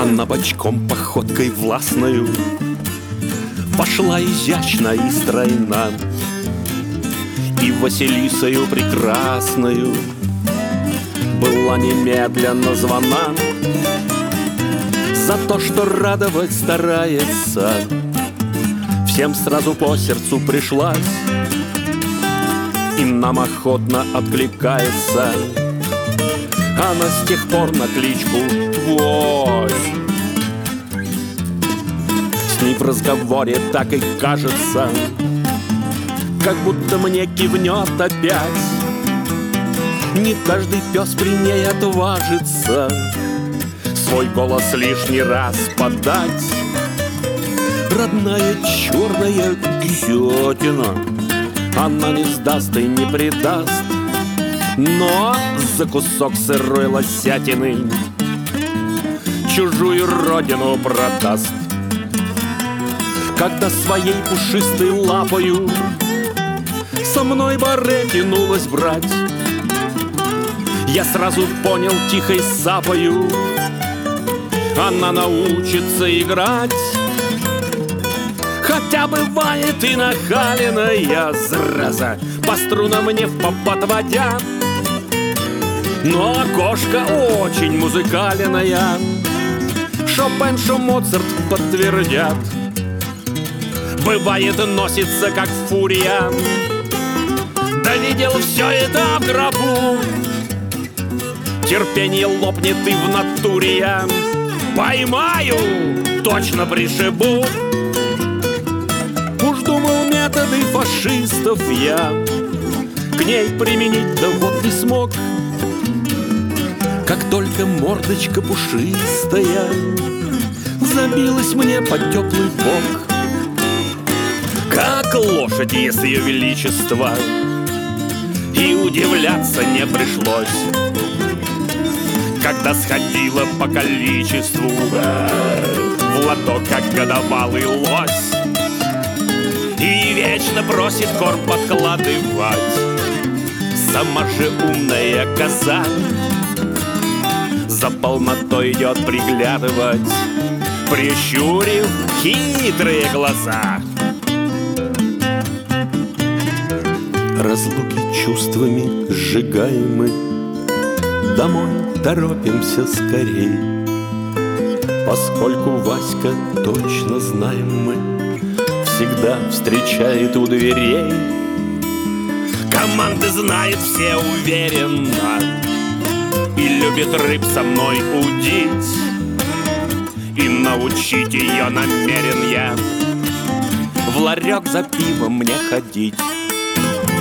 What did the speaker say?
Она бочком походкой властною пошла изящно и стройна, и Василисою прекрасною была немедленно звана за то, что радовать старается. Всем сразу по сердцу пришлась и нам охотно откликается. Она с тех пор на кличку Твой. С ней в разговоре так и кажется, как будто мне кивнет опять. Не каждый пес при ней отважится свой голос лишний раз подать. Родная черная гусятина, она не сдаст и не предаст, но за кусок сырой лосятины чужую родину продаст. Когда своей пушистой лапою со мной баре тянулась брать, я сразу понял тихой сапою, она научится играть. Хотя бывает и нахаленная зараза, по струнам мне в попад водя, но кошка очень музыкальная, Шопен, шо Моцарт подтвердят. Бывает носится как фурия, да видел все это в гробу. Терпение лопнет и в натуре я поймаю, точно пришибу. Уж думал методы фашистов я к ней применить, да вот не смог. Как только мордочка пушистая забилась мне под теплый бок, как лошадь, если ее величество, и удивляться не пришлось, когда сходила по количеству в лоток, как годовалый лось, и вечно просит корм подкладывать. Сама же умная коза за полнотой идет приглядывать, прищурив хитрые глаза. Разлуки чувствами сжигаемы, домой торопимся скорей, поскольку Васька, точно знаем мы, всегда встречает у дверей. Команды знает все уверенно и любит рыб со мной удить, и научить ее намерен я в ларек за пивом мне ходить.